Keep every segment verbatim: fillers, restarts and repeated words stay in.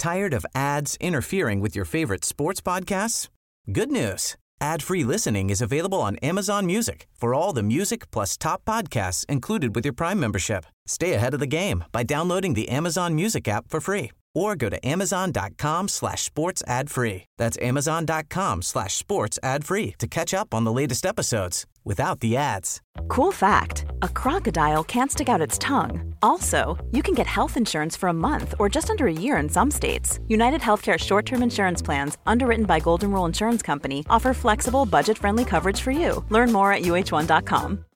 Tired of ads interfering with your favorite sports podcasts? Good news. Ad-free listening is available on Amazon Music for all the music plus top podcasts included with your Prime membership. Stay ahead of the game by downloading the Amazon Music app for free or go to amazon.com slash sports ad free. That's amazon.com slash sports ad free to catch up on the latest episodes without the ads. Cool fact, a crocodile can't stick out its tongue. Also, you can get health insurance for a month or just under a year in some states. United Healthcare short-term insurance plans, underwritten by Golden Rule Insurance Company, offer flexible, budget-friendly coverage for you. Learn more at U H one dot com.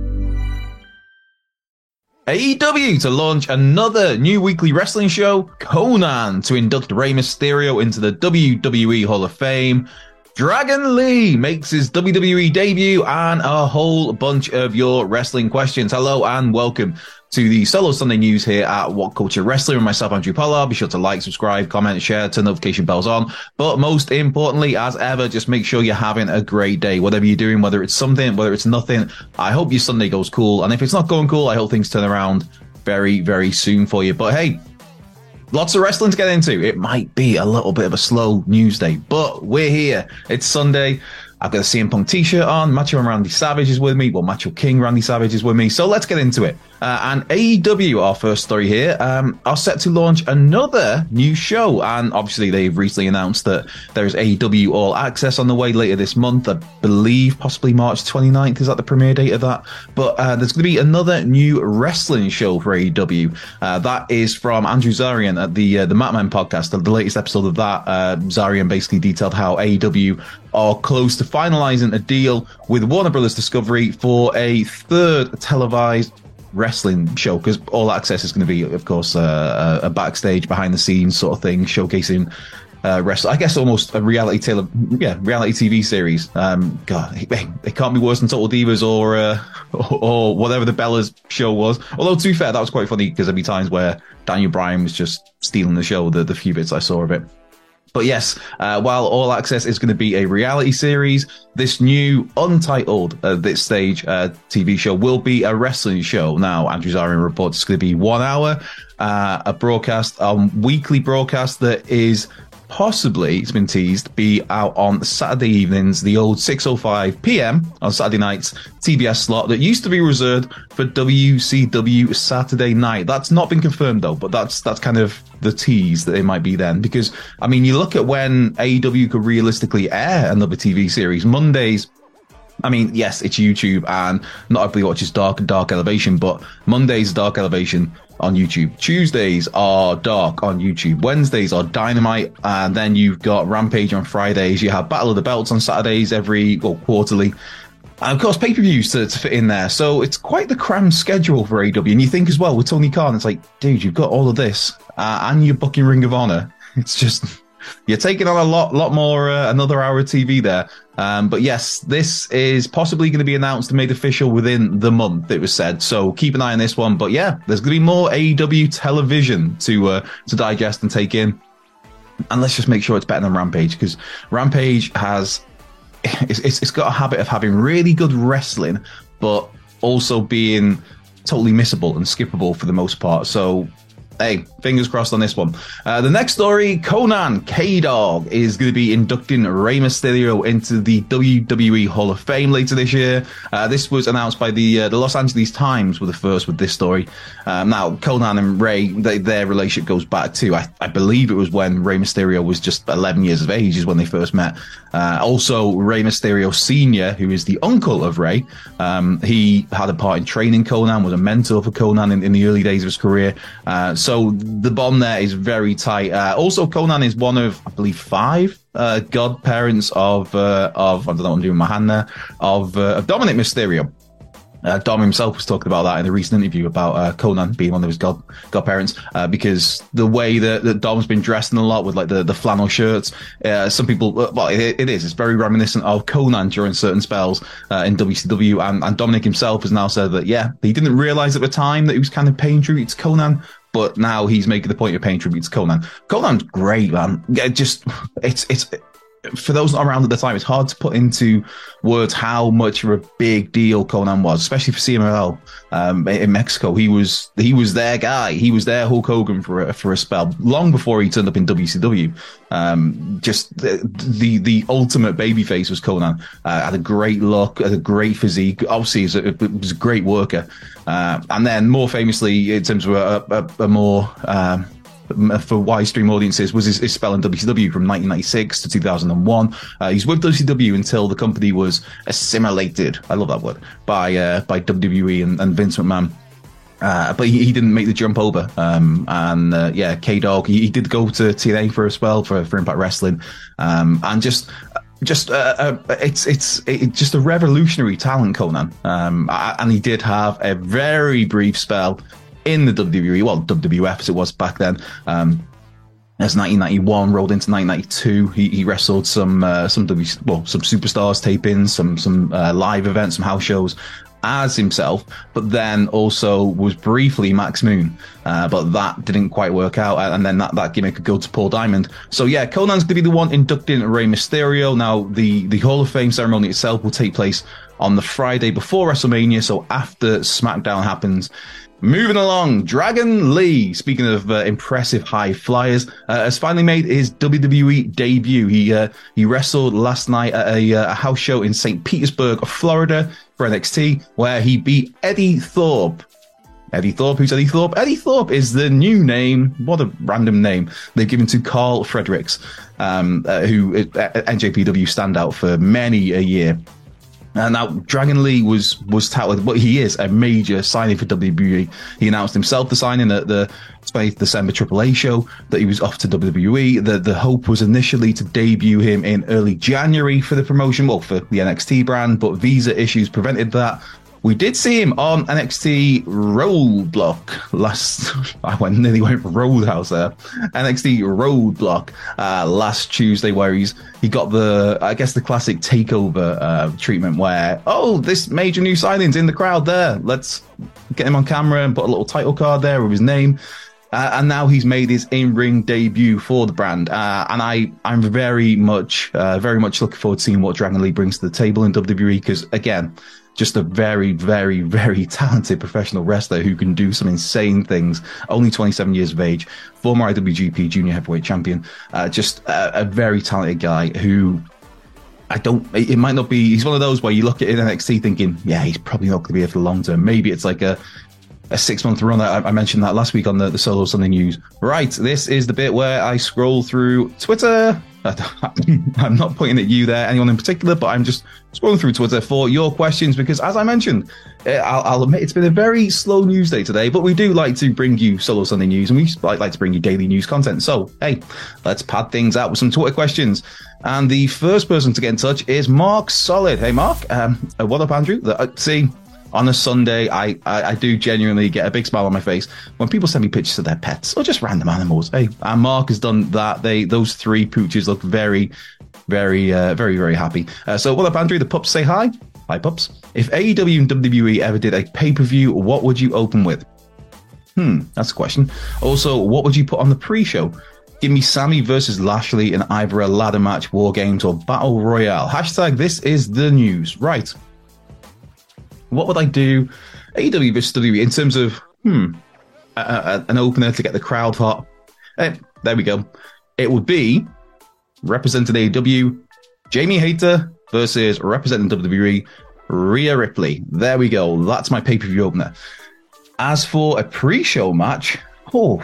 A E W to launch another new weekly wrestling show, Conan to induct Rey Mysterio into the W W E Hall of Fame, Dragon Lee makes his W W E debut, and a whole bunch of your wrestling questions. Hello and welcome to the Solo Sunday News here at What Culture Wrestling with myself, Andrew Pollard. Be sure to like, subscribe, comment, share, turn notification bells on. But most importantly, as ever, just make sure you're having a great day. Whatever you're doing, whether it's something, whether it's nothing, I hope your Sunday goes cool. And if it's not going cool, I hope things turn around very, very soon for you. But hey, lots of wrestling to get into. It might be a little bit of a slow news day, but we're here. It's Sunday. I've got a C M Punk t-shirt on. Macho and Randy Savage is with me. Well, Macho King Randy Savage is with me. So let's get into it. Uh, and A E W, our first story here, um, are set to launch another new show. And obviously, they've recently announced that there's A E W All Access on the way later this month. I believe possibly March twenty-ninth is that the premiere date of that. But uh, there's going to be another new wrestling show for A E W. Uh, that is from Andrew Zarian at the uh, the Matman podcast. The, the latest episode of that, uh, Zarian basically detailed how A E W are close to finalizing a deal with Warner Brothers Discovery for a third televised wrestling show, because All Access is going to be, of course, uh, a backstage, behind the scenes sort of thing, showcasing uh, wrestling. I guess almost a reality tele- yeah, reality T V series. Um, God, it, it can't be worse than Total Divas or, uh, or or whatever the Bellas show was. Although, to be fair, that was quite funny because there'd be times where Daniel Bryan was just stealing the show, the, the few bits I saw of it. But yes, uh, while All Access is going to be a reality series, this new untitled at this stage uh, T V show will be a wrestling show. Now, Andrew Zarian reports it's going to be one hour, uh, a broadcast, a weekly broadcast that is possibly, it's been teased, be out on Saturday evenings, the old six oh five p.m. on Saturday nights T B S slot that used to be reserved for W C W Saturday night. That's not been confirmed though, but that's that's kind of the tease that it might be then. Because, I mean, you look at when A E W could realistically air another T V series. Mondays, I mean, yes, it's YouTube and not everybody watches Dark and Dark Elevation, but Mondays, Dark Elevation on YouTube. Tuesdays are Dark on YouTube. Wednesdays are Dynamite. And then you've got Rampage on Fridays. You have Battle of the Belts on Saturdays every, well, quarterly. And of course, pay-per-views to, to fit in there. So it's quite the crammed schedule for A E W. And you think as well, with Tony Khan, it's like, dude, you've got all of this uh, and you're booking Ring of Honor. It's just, you're taking on a lot, lot more, uh, another hour of T V there. Um, but yes, this is possibly going to be announced and made official within the month, it was said. So keep an eye on this one. But yeah, there's going to be more A E W television to uh, to digest and take in. And let's just make sure it's better than Rampage, because Rampage has, it's, it's, it's got a habit of having really good wrestling, but also being totally missable and skippable for the most part. So hey, fingers crossed on this one. Uh, the next story, Conan K-Dog is going to be inducting Rey Mysterio into the W W E Hall of Fame later this year. Uh, this was announced by the uh, the Los Angeles Times, were the first with this story. Um, now, Conan and Rey, they, their relationship goes back to, I, I believe it was when Rey Mysterio was just eleven years of age is when they first met. Uh, also, Rey Mysterio Senior, who is the uncle of Rey, um, he had a part in training Conan, was a mentor for Conan in, in the early days of his career. Uh, so the bond there is very tight. Uh, also, Conan is one of, I believe, five uh, godparents of, uh, of, I don't know what I'm doing with my hand there, of, uh, of Dominic Mysterio. Uh, Dom himself was talking about that in a recent interview about uh, Conan being one of his god godparents, uh, because the way that, that Dom's been dressing a lot with like the, the flannel shirts, uh, some people, well, it, it is, it's very reminiscent of Conan during certain spells uh, in W C W, and, and Dominic himself has now said that, yeah, he didn't realize at the time that he was kind of paying tribute to Conan, but now he's making the point of paying tribute to Conan. Conan's great, man. Yeah, just, it's, it's, for those not around at the time, it's hard to put into words how much of a big deal Konnan was, especially for C M L L um, in Mexico. He was he was their guy. He was their Hulk Hogan for a, for a spell, long before he turned up in W C W. Um, just the, the the ultimate babyface was Konnan. Uh, had a great look, had a great physique. Obviously, he was a, was a great worker. Uh, and then, more famously, in terms of a, a, a more um, for widestream audiences, was his, his spell in W C W from nineteen ninety-six to two thousand one. Uh, he's with W C W until the company was assimilated. I love that word by uh, by W W E and, and Vince McMahon. Uh, but he, he didn't make the jump over. Um, and uh, yeah, K-Dog, he, he did go to T N A for a spell for, for Impact Wrestling. Um, and just just uh, uh, it's it's it's just a revolutionary talent, Konnan. Um, and he did have a very brief spell in the W W E, well, W W F as it was back then. Um, as nineteen ninety-one rolled into nineteen ninety-two, he, he wrestled some uh, some w, well some superstars tapings, some some uh, live events, some house shows as himself, but then also was briefly Max Moon, uh, but that didn't quite work out, and then that, that gimmick could go to Paul Diamond. So yeah, Konnan's going to be the one inducting Rey Mysterio. Now, the, the Hall of Fame ceremony itself will take place on the Friday before WrestleMania, so after SmackDown happens. Moving along, Dragon Lee, speaking of uh, impressive high flyers, uh, has finally made his W W E debut. He uh, he wrestled last night at a, uh, a house show in Saint Petersburg, Florida for N X T, where he beat Eddie Thorpe. Eddie Thorpe, who's Eddie Thorpe? Eddie Thorpe is the new name, what a random name, they've given to Carl Fredericks, um, uh, who is uh, N J P W standout for many a year. Uh, now, Dragon Lee was was touted, but he is a major signing for W W E. He announced himself the signing at the twentieth of December Triple A show that he was off to W W E. The the hope was initially to debut him in early January for the promotion, well, for the N X T brand, but visa issues prevented that. We did see him on N X T Roadblock last. I went nearly went for Roadhouse there. N X T Roadblock uh, last Tuesday, where he's he got the I guess the classic takeover uh, treatment, where oh this major new signing's in the crowd there. Let's get him on camera and put a little title card there with his name. Uh, and now he's made his in-ring debut for the brand, uh, and I I'm very much uh, very much looking forward to seeing what Dragon Lee brings to the table in W W E, because again, just a very, very, very talented professional wrestler who can do some insane things. Only twenty-seven years of age, former I W G P Junior Heavyweight Champion. Uh, just a, a very talented guy who I don't, it might not be, he's one of those where you look at N X T thinking, yeah, he's probably not going to be here for the long term. Maybe it's like a, a six-month run. I, I mentioned that last week on the, the Solo Sunday News. Right, this is the bit where I scroll through Twitter. I'm not pointing at you there, anyone in particular, but I'm just scrolling through Twitter for your questions, because as I mentioned, I'll, I'll admit it's been a very slow news day today, but we do like to bring you Solo Sunday News, and we like, like to bring you daily news content. So, hey, let's pad things out with some Twitter questions. And the first person to get in touch is Mark Solid. Hey, Mark. Um, what up, Andrew? Uh, see, on a Sunday, I, I, I do genuinely get a big smile on my face when people send me pictures of their pets or just random animals. Hey, and Mark has done that. They Those three pooches look very, very, uh, very, very happy. Uh, so what up, Andrew? The pups say hi. Hi, pups. If A E W and W W E ever did a pay-per-view, what would you open with? Hmm, that's a question. Also, what would you put on the pre-show? Give me Sammy versus Lashley in either a ladder match, War Games, or Battle Royale. Hashtag this is the news. Right. What would I do? A E W versus W W E in terms of, hmm, a, a, an opener to get the crowd hot. Hey, there we go. It would be representing A E W, Jamie Hayter versus representing W W E, Rhea Ripley. There we go. That's my pay-per-view opener. As for a pre-show match, oh,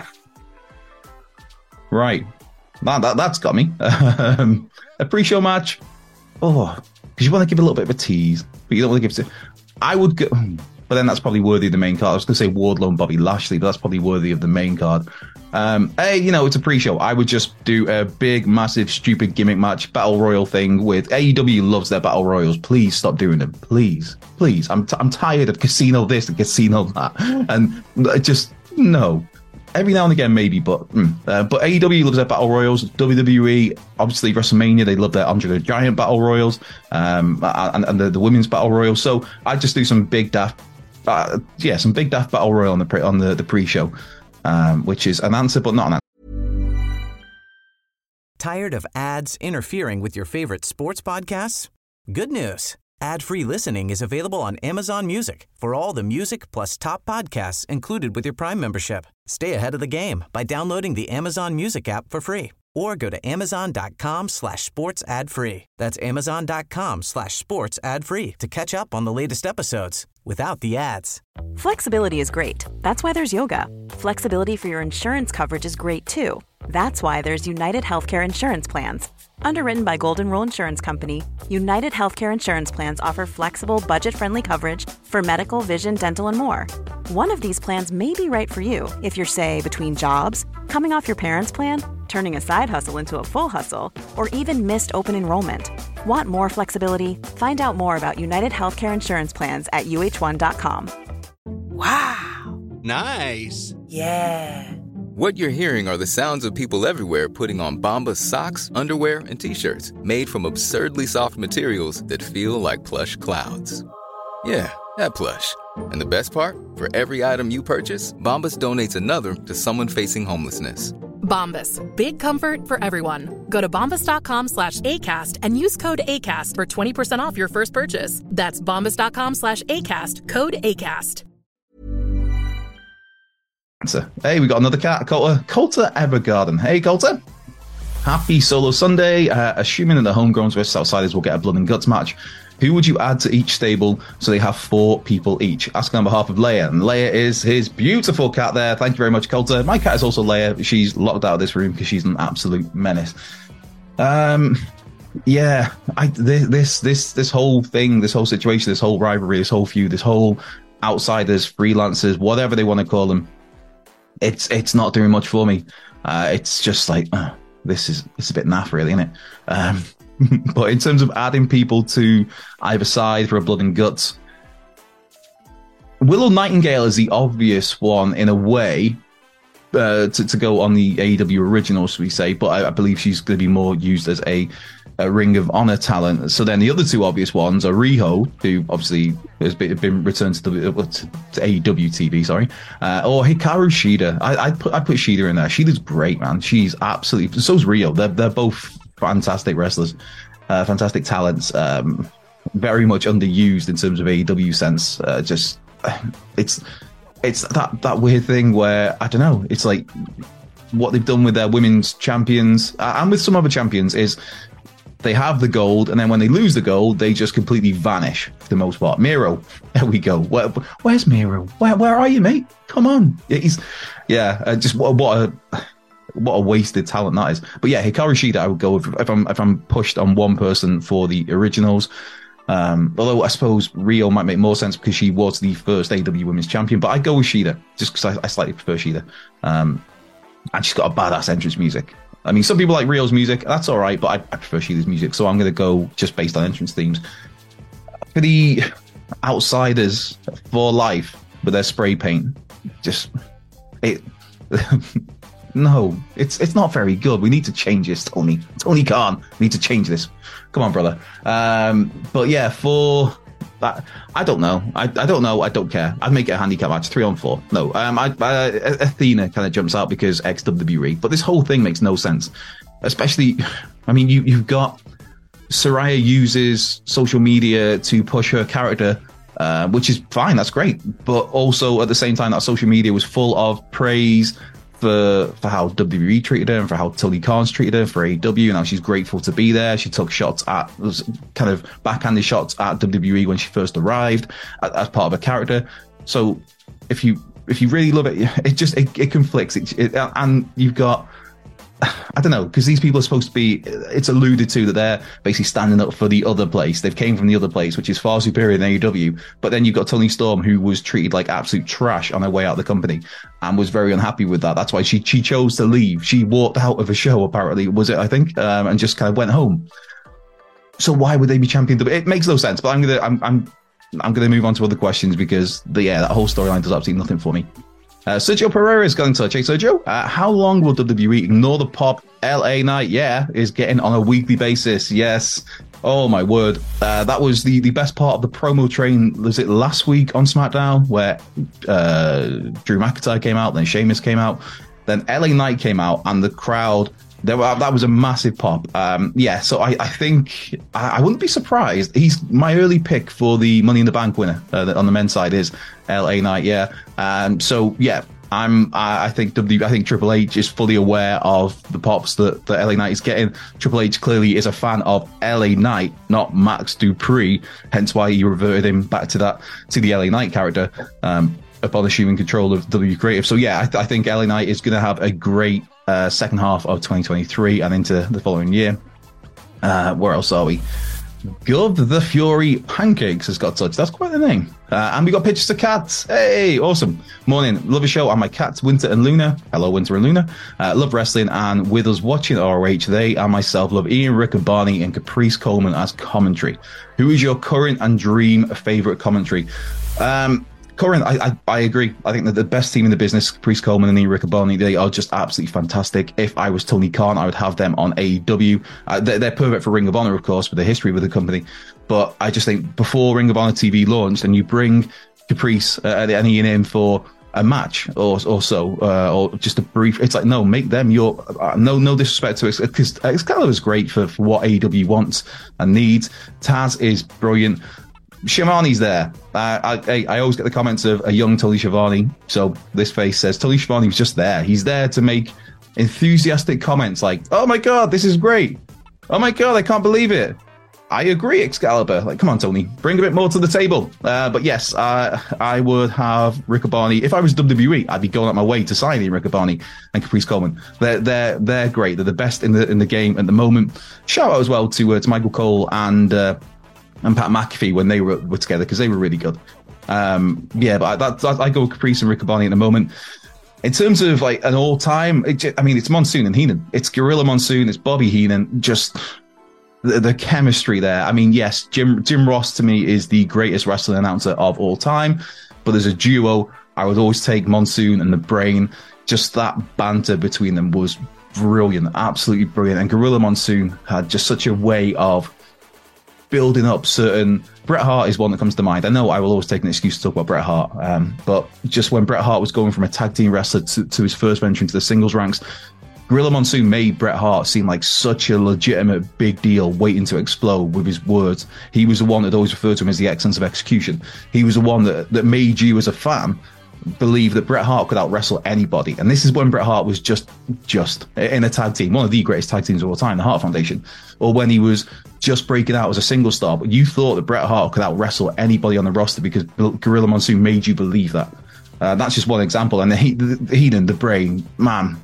right. That, that, that's got me. um, a pre-show match, oh, because you want to give a little bit of a tease, but you don't want to give it... I would go, but then that's probably worthy of the main card. I was going to say Wardlow and Bobby Lashley, but that's probably worthy of the main card. Um, hey, you know, it's a pre-show. I would just do a big, massive, stupid gimmick match, battle royal thing with A E W loves their battle royals. Please stop doing them. Please, please. I'm t- I'm tired of casino this and casino that, and just no. Every now and again, maybe, but mm. uh, but A E W loves their battle royals. W W E, obviously, WrestleMania, they love their Andre the Giant battle royals, um, and, and the, the women's battle royals. So I just do some big daft, uh, yeah, some big daft battle royal on the pre- on the, the pre-show, um, which is an answer, but not an answer. Tired of ads interfering with your favorite sports podcasts? Good news. Ad-free listening is available on Amazon Music for all the music plus top podcasts included with your Prime membership. Stay ahead of the game by downloading the Amazon Music app for free or go to amazon.com slash sports ad free. That's amazon.com slash sports ad free to catch up on the latest episodes without the ads. Flexibility is great. That's why there's yoga. Flexibility for your insurance coverage is great too. That's why there's United Healthcare Insurance Plans. Underwritten by Golden Rule Insurance Company, United Healthcare Insurance Plans offer flexible, budget-friendly coverage for medical, vision, dental, and more. One of these plans may be right for you if you're, say, between jobs, coming off your parents' plan, turning a side hustle into a full hustle, or even missed open enrollment. Want more flexibility? Find out more about United Healthcare Insurance Plans at U H one dot com. Wow. Nice. Yeah. What you're hearing are the sounds of people everywhere putting on Bombas socks, underwear, and T-shirts made from absurdly soft materials that feel like plush clouds. Yeah, that plush. And the best part? For every item you purchase, Bombas donates another to someone facing homelessness. Bombas. Big comfort for everyone. Go to bombas.com slash ACAST and use code ACAST for twenty percent off your first purchase. That's bombas.com slash ACAST. Code ACAST. Hey, we got another cat, Coulter. Coulter Evergarden. Hey, Coulter. Happy Solo Sunday. Uh, assuming that the homegrowns versus outsiders will get a blood and guts match, who would you add to each stable so they have four people each? Asking on behalf of Leia. And Leia is his beautiful cat there. Thank you very much, Coulter. My cat is also Leia. She's locked out of this room because she's an absolute menace. Um, yeah, I, this, this, this whole thing, this whole situation, this whole rivalry, this whole feud, this whole outsiders, freelancers, whatever they want to call them, it's it's not doing much for me. Uh, it's just like, uh, this is it's a bit naff, really, isn't it? Um, but in terms of adding people to either side for a blood and guts, Willow Nightingale is the obvious one in a way uh, to, to go on the A E W original, should we say, but I, I believe she's going to be more used as a, a Ring of Honor talent. So then the other two obvious ones are Riho, who obviously has been, been returned to, the, to, to A E W T V, sorry, uh, or Hikaru Shida. I, I put I put Shida in there. Shida's great, man. She's absolutely, so's Riho. They're, they're both fantastic wrestlers, uh, fantastic talents, um, very much underused in terms of A E W sense. Uh, just, it's it's that, that weird thing where, I don't know, it's like what they've done with their women's champions uh, and with some other champions is they have the gold, and then when they lose the gold, they just completely vanish for the most part. Miro, there we go. Where, where's Miro? Where, where are you, mate? Come on. He's, yeah, uh, just what, what a what a wasted talent that is. But yeah, Hikaru Shida, I would go with if I'm if I'm pushed on one person for the originals. Um, although I suppose Rio might make more sense because she was the first A E W Women's Champion, but I'd go with Shida just because I, I slightly prefer Shida. Um, and she's got a badass entrance music. I mean, some people like Rio's music. That's all right, but I, I prefer Shida's music, so I'm going to go just based on entrance themes. For the outsiders for life with their spray paint, just it. No, it's it's not very good. We need to change this, Tony. Tony Khan, we need to change this. Come on, brother. Um, but yeah, for that, I don't know. I, I don't know. I don't care. I'd make it a handicap match, three on four. No, um, I, I, Athena kind of jumps out because ex W W E, but this whole thing makes no sense. Especially, I mean, you you've got Saraya uses social media to push her character, uh, which is fine. That's great. But also at the same time, that social media was full of praise for for how W W E treated her and for how Tony Khan's treated her for A E W, and how she's grateful to be there. She took shots at, kind of backhanded shots at W W E when she first arrived as part of her character. So if you if you really love it, it just it, it conflicts. It, it, and you've got, I don't know, because these people are supposed to be, it's alluded to that they're basically standing up for the other place. They've came from the other place, which is far superior than A E W. But then you've got Toni Storm, who was treated like absolute trash on her way out of the company and was very unhappy with that. That's why she she chose to leave. She walked out of a show, apparently, was it, I think, um, and just kind of went home. So why would they be champion? It makes no sense, but I'm going to, I'm, I'm, I'm going to move on to other questions because, the, yeah, that whole storyline does absolutely nothing for me. Uh, Sergio Pereira is got in touch. Hey, Sergio, uh, how long will W W E ignore the pop? L A Knight, yeah, is getting on a weekly basis. Yes. Oh, my word. Uh, that was the, the best part of the promo train. Was it last week on SmackDown where uh, Drew McIntyre came out, then Sheamus came out, then L A Knight came out, and the crowd There were, that was a massive pop. Um, yeah, so I, I think I, I wouldn't be surprised. He's my early pick for the Money in the Bank winner uh, on the men's side is L A Knight. Yeah, um, so yeah. I'm. I think W. I think Triple H is fully aware of the pops that, that L A Knight is getting. Triple H clearly is a fan of L A Knight, not Max Dupree. Hence why he reverted him back to that to the L A Knight character um, upon assuming control of W Creative. So yeah, I, th- I think L A Knight is going to have a great uh, second half of twenty twenty-three and into the following year. Uh, where else are we? Gov the Fury Pancakes has got touched. That's quite the name. Uh, and we got pictures of cats. Hey, awesome. Morning. Love a show. And my cats, Winter and Luna. Hello, Winter and Luna. Uh, love wrestling. And with us watching R O H, they and myself love Ian Riccaboni and Caprice Coleman as commentary. Who is your current and dream favourite commentary? Um, current, I, I I agree. I think that the best team in the business, Caprice Coleman and Ian Riccaboni, they are just absolutely fantastic. If I was Tony Khan, I would have them on A E W. Uh, they're, they're perfect for Ring of Honor, of course, with the history with the company. But I just think before Ring of Honor T V launched, and you bring Caprice uh, and Ian in for a match or or so, uh, or just a brief, it's like, no, make them your, uh, no no disrespect to it, because Excalibur is great for, for what A E W wants and needs. Taz is brilliant. Schiavone's there. Uh, I, I always get the comments of a young Tony Schiavone. So this face says Tony Schiavone was just there. He's there to make enthusiastic comments like, oh my God, this is great. Oh my God, I can't believe it. I agree, Excalibur. Like, come on, Tony, bring a bit more to the table. Uh, but yes, uh, I would have Riccaboni. If I was W W E, I'd be going out my way to sign in Riccaboni and Caprice Coleman. They're they're they're great. They're the best in the in the game at the moment. Shout out as well to uh, to Michael Cole and uh, and Pat McAfee when they were, were together, because they were really good. Um, yeah, but I, that, I go Caprice and Riccaboni at the moment. In terms of like an all time, I mean, it's Monsoon and Heenan. It's Gorilla Monsoon. It's Bobby Heenan. Just The, the chemistry there. I mean, yes, Jim Jim Ross to me is the greatest wrestling announcer of all time, but as a duo, I would always take Monsoon and the Brain. Just that banter between them was brilliant, absolutely brilliant. And Gorilla Monsoon had just such a way of building up certain... Bret Hart is one that comes to mind. I know I will always take an excuse to talk about Bret Hart, um, but just when Bret Hart was going from a tag team wrestler to, to his first venture into the singles ranks, Gorilla Monsoon made Bret Hart seem like such a legitimate big deal waiting to explode with his words. He was the one that always referred to him as the excellence of execution. He was the one that, that made you as a fan believe that Bret Hart could out-wrestle anybody. And this is when Bret Hart was just just in a tag team, one of the greatest tag teams of all time, the Hart Foundation, or when he was just breaking out as a single star. But you thought that Bret Hart could out-wrestle anybody on the roster because Gorilla Monsoon made you believe that. Uh, that's just one example. And the, the, the Heenan, the Brain, man...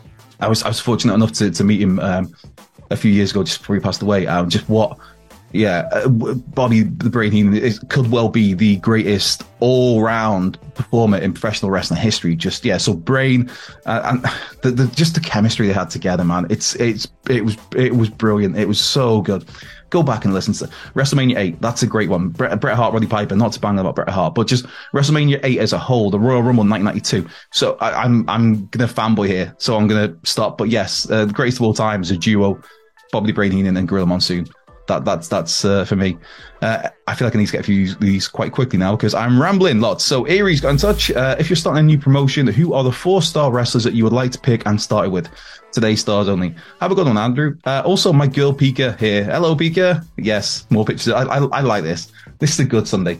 I was I was fortunate enough to, to meet him um, a few years ago, just before he passed away. Um, just what, yeah, uh, Bobby the Brain Heenan is, could well be the greatest all-round performer in professional wrestling history. Just yeah, so Brain uh, and the, the just the chemistry they had together, man. It's it's it was it was brilliant. It was so good. Go back and listen to WrestleMania eight. That's a great one. Bret, Bret Hart, Roddy Piper, not to bang about Bret Hart, but just WrestleMania eight as a whole, the Royal Rumble nineteen ninety-two. So I, I'm I'm going to fanboy here, so I'm going to stop. But yes, uh, the greatest of all time is a duo, Bobby the Brain Heenan and Gorilla Monsoon. That, that's that's uh, for me. Uh, I feel like I need to get a few of these quite quickly now because I'm rambling lots. So Erie's got in touch. Uh, if you're starting a new promotion, who are the four-star wrestlers that you would like to pick and start it with? Today's stars only. Have a good one, Andrew. Uh, also, my girl Pika here. Hello, Pika. Yes, more pictures. I, I, I like this. This is a good Sunday.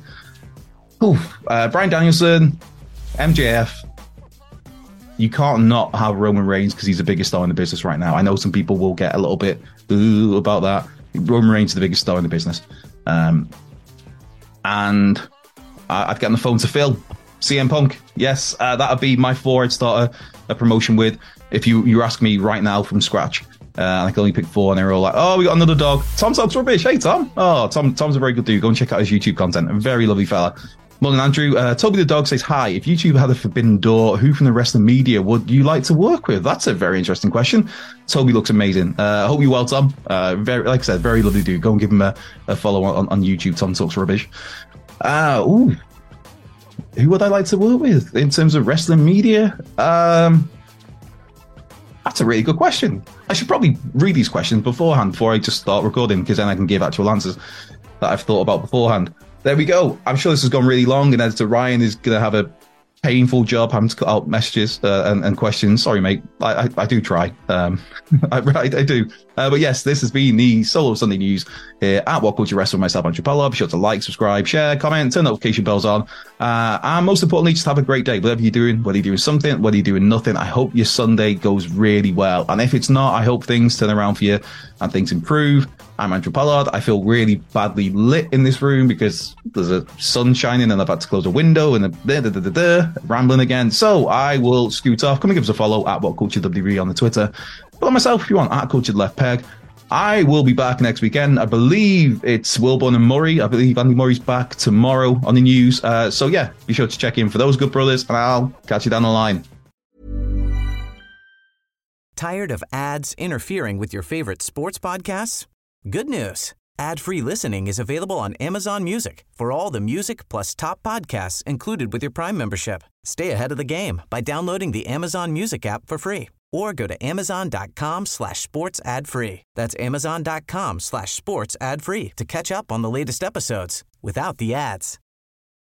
Oof. Uh, Bryan Danielson, M J F. You can't not have Roman Reigns because he's the biggest star in the business right now. I know some people will get a little bit ooh about that. Roman Reigns is the biggest star in the business. Um, and I'd get on the phone to Phil. C M Punk. Yes, uh, that would be my four I'd start a, a promotion with. If you, you ask me right now from scratch, uh, I can only pick four, and they're all like, oh, we got another dog. Tom talks rubbish. Hey, Tom. Oh, Tom. Tom's a very good dude. Go and check out his YouTube content. A very lovely fella. Morning, Andrew. Uh, Toby the dog says, hi. If YouTube had a forbidden door, who from the wrestling media would you like to work with? That's a very interesting question. Toby looks amazing. Uh, I hope you're well, Tom. Uh, very, like I said, very lovely dude. Go and give him a, a follow on, on YouTube. Tom talks rubbish. Uh, ooh. Who would I like to work with in terms of wrestling media? Um, that's a really good question. I should probably read these questions beforehand before I just start recording, because then I can give actual answers that I've thought about beforehand. There we go. I'm sure this has gone really long, and Editor Ryan is going to have a painful job having to cut out messages uh, and, and questions. Sorry, mate. I, I, I do try. Um, I, I, I do. Uh, but yes, this has been the Solo Sunday News here at What Culture Wrestling with myself, Andrew Pollard. Be sure to like, subscribe, share, comment, turn notification bells on. Uh, and most importantly, just have a great day. Whatever you're doing, whether you're doing something, whether you're doing nothing, I hope your Sunday goes really well. And if it's not, I hope things turn around for you and things improve. I'm Andrew Pollard. I feel really badly lit in this room because there's a sun shining and I've had to close a window and a da, da, da, da, da, rambling again. So I will scoot off. Come and give us a follow at What Culture W W E on the Twitter. Follow myself if you want at Cultured Left Peg. I will be back next weekend. I believe it's Wilborn and Murray. I believe Andy Murray's back tomorrow on the news. Uh, so yeah, be sure to check in for those good brothers and I'll catch you down the line. Tired of ads interfering with your favorite sports podcasts? Good news. Ad-free listening is available on Amazon Music for all the music plus top podcasts included with your Prime membership. Stay ahead of the game by downloading the Amazon Music app for free or go to amazon.com slash sports ad free. That's amazon.com slash sports ad free to catch up on the latest episodes without the ads.